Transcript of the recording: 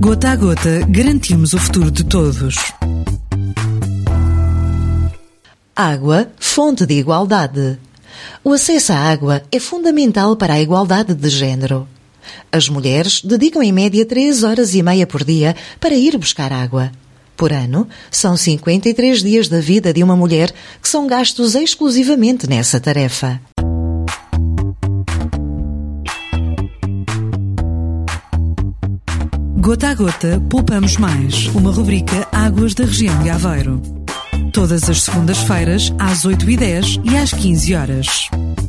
Gota a gota, garantimos o futuro de todos. Água, fonte de igualdade. O acesso à água é fundamental para a igualdade de género. As mulheres dedicam em média 3 horas e meia por dia para ir buscar água. Por ano, são 53 dias da vida de uma mulher que são gastos exclusivamente nessa tarefa. Gota a gota, poupamos mais. Uma rubrica Águas da região de Aveiro. Todas as segundas-feiras, às 8h10 e às 15 horas.